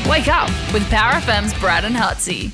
Wake up with Power FM's Brad and Hutsy.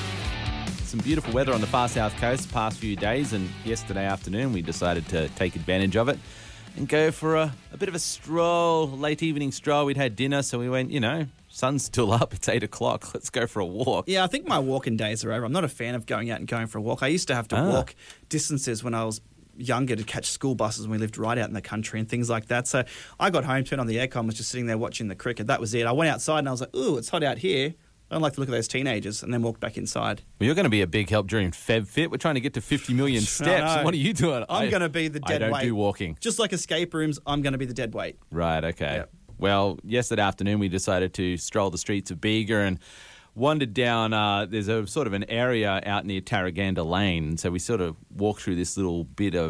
Some beautiful weather on the far south coast the past few days, and yesterday afternoon we decided to take advantage of it and go for a bit of a stroll, late evening stroll. We'd had dinner, so we went, sun's still up, it's 8 o'clock, let's go for a walk. Yeah, I think my walking days are over. I'm not a fan of going out and going for a walk. I used to have to walk distances when I was younger to catch school buses when we lived right out in the country and things like that. So I got home, turned on the aircon, was just sitting there watching the cricket. That was it. I went outside and I was like, ooh, it's hot out here. I don't like the look of those teenagers, and then walked back inside. Well, you're going to be a big help during FebFit. We're trying to get to 50 million steps. What are you doing? I'm going to be the dead weight. I don't do walking. Just like escape rooms, I'm going to be the dead weight. Right, okay. Yep. Well, yesterday afternoon we decided to stroll the streets of Bega and wandered down. There's a sort of an area out near Tarraganda Lane. So we sort of walked through this little bit of,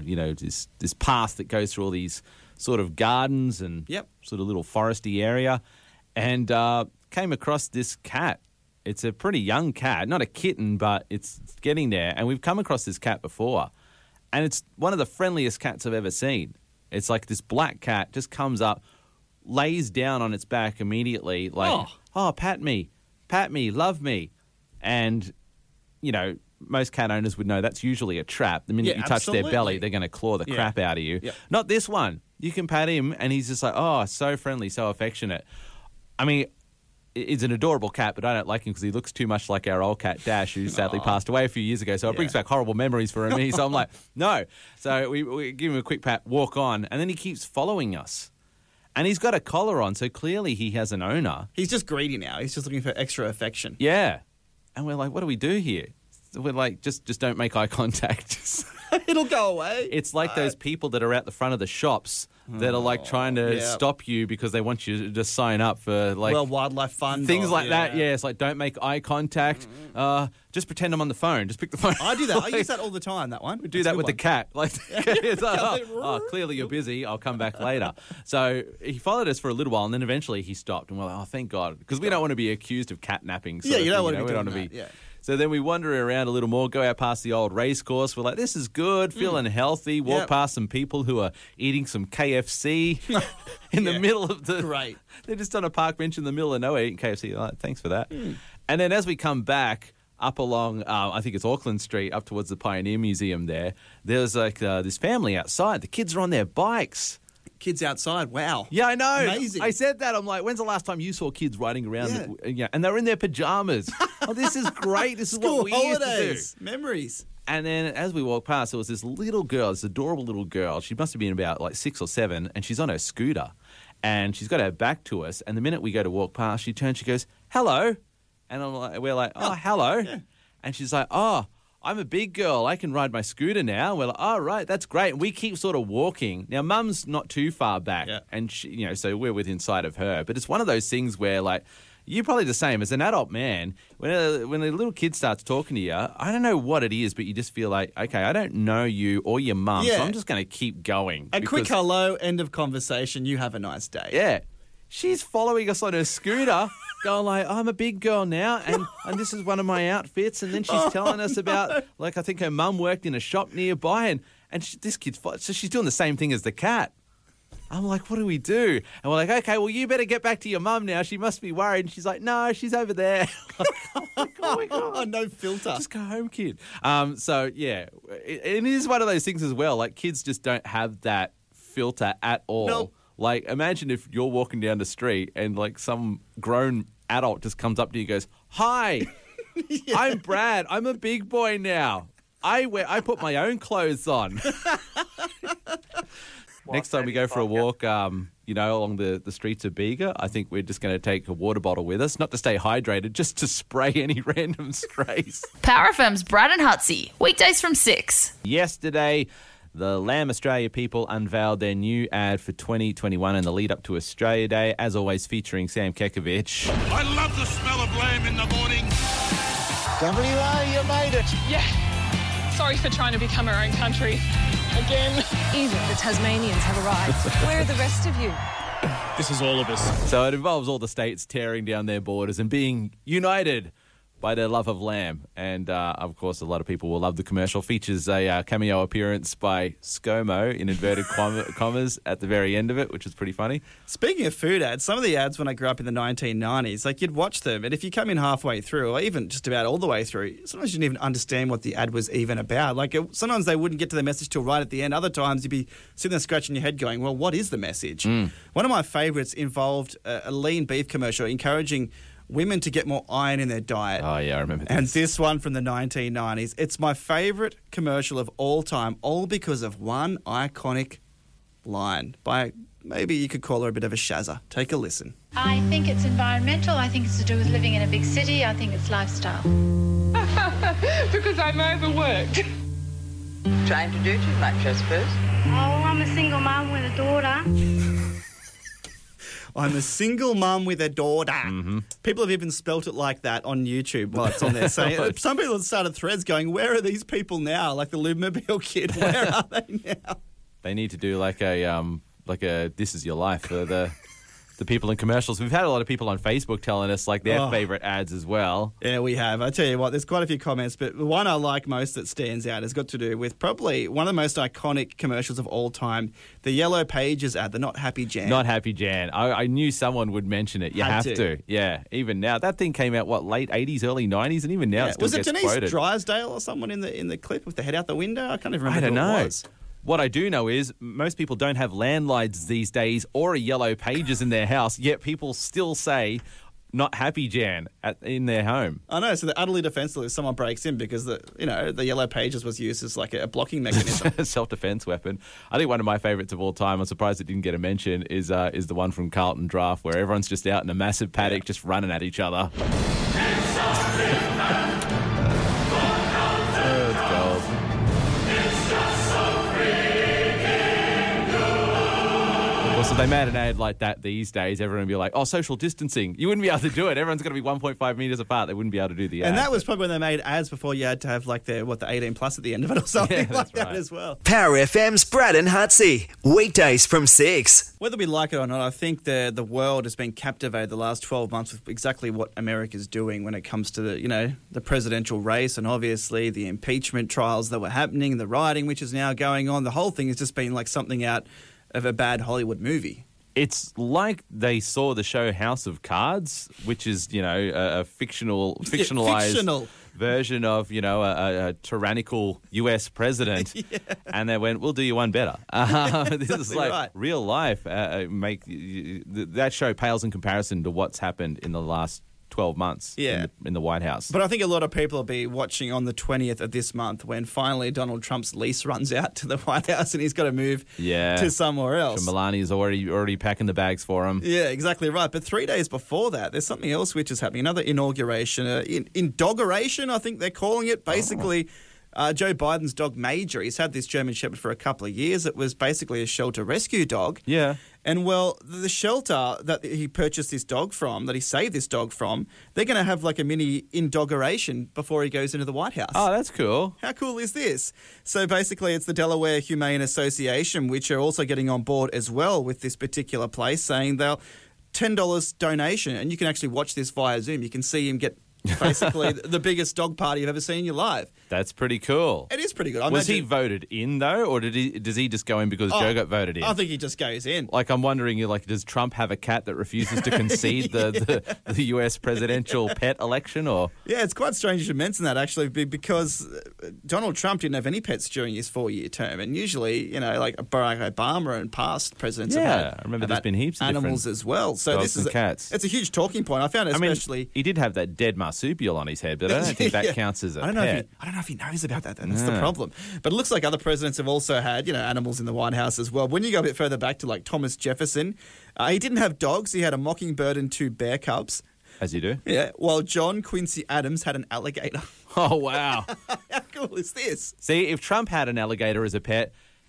this path that goes through all these sort of gardens and sort of little foresty area. And came across this cat. It's a pretty young cat, not a kitten, but it's getting there. And we've come across this cat before, and it's one of the friendliest cats I've ever seen. It's like this black cat just comes up, lays down on its back immediately, like, pat me, love me. And, most cat owners would know that's usually a trap. The minute you touch their belly, they're going to claw the crap out of you. Yep. Not this one. You can pat him, and he's just like, so friendly, so affectionate. I mean, he's an adorable cat, but I don't like him because he looks too much like our old cat Dash, who sadly passed away a few years ago. So it brings back horrible memories for me. So I'm like, no. So we give him a quick pat, walk on, and then he keeps following us. And he's got a collar on, so clearly he has an owner. He's just greedy now. He's just looking for extra affection. Yeah. And we're like, what do we do here? We're like, just don't make eye contact. It'll go away. It's like those people that are at the front of the shops that are like trying to stop you because they want you to just sign up for like Wildlife Fund. Things like that. Yeah, it's like don't make eye contact. Just pretend I'm on the phone. Just pick the phone. I do that. I use that all the time, that one. We do that with the cat. Like, it's like, clearly you're busy. I'll come back later. So he followed us for a little while and then eventually he stopped and we're like, thank God. Because we don't want to be accused of catnapping. You don't want to be doing that. Yeah. So then we wander around a little more, go out past the old race course. We're like, this is good, feeling healthy. Walk past some people who are eating some KFC in the middle of the... Great. They're just on a park bench in the middle of nowhere eating KFC. Like, thanks for that. And then as we come back up along, I think it's Auckland Street, up towards the Pioneer Museum there's like this family outside. The kids are on their bikes. Kids outside, wow. Yeah, I know. Amazing. I said that. I'm like, when's the last time you saw kids riding around? And they were in their pajamas. This is great. This is what we holidays. used to do. Memories. And then as we walked past, there was this little girl, this adorable little girl. She must have been about like 6 or 7, and she's on her scooter. And she's got her back to us. And the minute we go to walk past, she turns, she goes, hello. And we're like, hello. Yeah. And she's like, I'm a big girl. I can ride my scooter now. We're like, right, that's great. And we keep sort of walking. Now, Mum's not too far back, and she, so we're within sight of her. But it's one of those things where, like, you're probably the same as an adult man. When a little kid starts talking to you, I don't know what it is, but you just feel like, okay, I don't know you or your mum, so I'm just going to keep going. A quick hello, end of conversation. You have a nice day. Yeah. She's following us on her scooter, going like, I'm a big girl now, and this is one of my outfits. And then she's telling us about, like, I think her mum worked in a shop nearby, and this kid's... So she's doing the same thing as the cat. I'm like, what do we do? And we're like, okay, well, you better get back to your mum now. She must be worried. And she's like, no, she's over there. Oh my God. No filter. Just go home, kid. So, yeah, it is one of those things as well. Like, kids just don't have that filter at all. Nope. Like, imagine if you're walking down the street and, like, some grown adult just comes up to you and goes, hi, I'm Brad. I'm a big boy now. I put my own clothes on. Next time we go for a walk, along the streets of Bega, I think we're just going to take a water bottle with us, not to stay hydrated, just to spray any random strays. Power FM's Brad and Hutsy, weekdays from 6. Yesterday, the Lamb Australia people unveiled their new ad for 2021 in the lead up to Australia Day, as always featuring Sam Kekovich. I love the smell of lamb in the morning. WA, you made it. Yeah. Sorry for trying to become our own country again. Even the Tasmanians have arrived. Where are the rest of you? This is all of us. So it involves all the states tearing down their borders and being united by their love of lamb. And, of course, a lot of people will love the commercial. Features a cameo appearance by ScoMo, in inverted commas, at the very end of it, which is pretty funny. Speaking of food ads, some of the ads when I grew up in the 1990s, like you'd watch them, and if you come in halfway through, or even just about all the way through, sometimes you didn't even understand what the ad was even about. Like sometimes they wouldn't get to the message till right at the end. Other times you'd be sitting there scratching your head going, well, what is the message? One of my favourites involved a lean beef commercial encouraging women to get more iron in their diet. Oh, yeah, I remember this. And this one from the 1990s. It's my favourite commercial of all time, all because of one iconic line by, maybe you could call her a bit of a shazza. Take a listen. I think it's environmental. I think it's to do with living in a big city. I think it's lifestyle. Because I'm overworked. Trying to do too much, I suppose. Oh, I'm a single mum with a daughter. I'm a single mum with a daughter. People have even spelt it like that on YouTube while it's on there. Some people have started threads going, where are these people now? Like the Lubmobile kid, where are they now? They need to do like a This Is Your Life for the people in commercials. We've had a lot of people on Facebook telling us like their favourite ads as well. Yeah, we have. I tell you what, there's quite a few comments, but the one I like most that stands out has got to do with probably one of the most iconic commercials of all time, the Yellow Pages ad, the Not Happy Jan. Not Happy Jan. I knew someone would mention it. You have to. Yeah, even now. That thing came out, late 80s, early 90s, and even now it still was it gets Denise quoted. Drysdale or someone in the clip with the head out the window? I can't even remember I don't who know. it was. What I do know is most people don't have landlines these days or a Yellow Pages in their house, yet people still say Not Happy Jan in their home. I know, so they're utterly defenseless if someone breaks in because the Yellow Pages was used as like a blocking mechanism. Self-defense weapon. I think one of my favourites of all time, I'm surprised it didn't get a mention, is the one from Carlton Draft where everyone's just out in a massive paddock just running at each other. So they made an ad like that these days. Everyone would be like, social distancing. You wouldn't be able to do it. Everyone's going to be 1.5 metres apart. They wouldn't be able to do the ad. And that was probably when they made ads before you had to have like the 18 plus at the end of it or something like that as well. Power FM's Brad and Hutsy. Weekdays from 6. Whether we like it or not, I think the world has been captivated the last 12 months with exactly what America's doing when it comes to the presidential race and obviously the impeachment trials that were happening, the rioting which is now going on. The whole thing has just been like something out of a bad Hollywood movie. It's like they saw the show House of Cards, which is, a fictionalized version of, a tyrannical US president. And they went, we'll do you one better. This is like real life. That show pales in comparison to what's happened in the last 12 months in the White House. But I think a lot of people will be watching on the 20th of this month when finally Donald Trump's lease runs out to the White House and he's got to move to somewhere else. So Melania's already packing the bags for him. Yeah, exactly right. But 3 days before that, there's something else which is happening. Another inauguration, indauguration, I think they're calling it. Basically, Joe Biden's dog Major, he's had this German Shepherd for a couple of years. It was basically a shelter rescue dog. Yeah. And, well, the shelter that he purchased this dog from, that he saved this dog from, they're going to have like a mini inauguration before he goes into the White House. Oh, that's cool. How cool is this? So basically it's the Delaware Humane Association, which are also getting on board as well with this particular place, saying they'll $10 donation, and you can actually watch this via Zoom. You can see him get basically the biggest dog party you've ever seen in your life. That's pretty cool. It is pretty good. Was he voted in, though, or does he just go in because Joe got voted in? I think he just goes in. Like, I'm wondering, does Trump have a cat that refuses to concede the US presidential pet election? Or yeah, it's quite strange you should mention that, actually, because Donald Trump didn't have any pets during his 4-year term. And usually, like Barack Obama and past presidents have had I remember there's been heaps of animals as well. So dogs this is and cats. It's a huge talking point. I found it especially... he did have that dead marsupial on his head, but I don't think that counts as a pet. I don't know if he knows about that, then. That's the problem. But it looks like other presidents have also had, animals in the White House as well. When you go a bit further back to, like, Thomas Jefferson, he didn't have dogs. He had a mockingbird and 2 bear cubs. As you do. Yeah, while John Quincy Adams had an alligator. Oh, wow. How cool is this? See, if Trump had an alligator as a pet,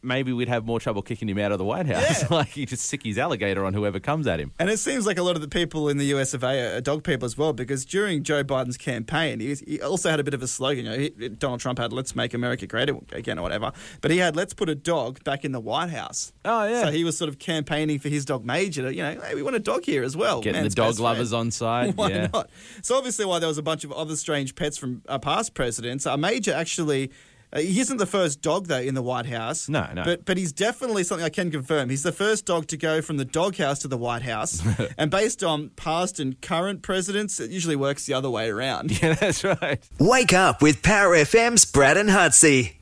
maybe we'd have more trouble kicking him out of the White House. Yeah. Like, he just sick his alligator on whoever comes at him. And it seems like a lot of the people in the US of A are dog people as well, because during Joe Biden's campaign, he also had a bit of a slogan. Donald Trump had, "Let's make America great again," or whatever. But he had, "Let's put a dog back in the White House." Oh, yeah. So he was sort of campaigning for his dog Major to, hey, we want a dog here as well. Getting Man's the dog best lovers friend. on side. Why not? So obviously, while there was a bunch of other strange pets from past presidents, Major actually... he isn't the first dog, though, in the White House. No. But he's definitely something I can confirm. He's the first dog to go from the doghouse to the White House. And based on past and current presidents, it usually works the other way around. Yeah, that's right. Wake up with Power FM's Brad and Hutsey.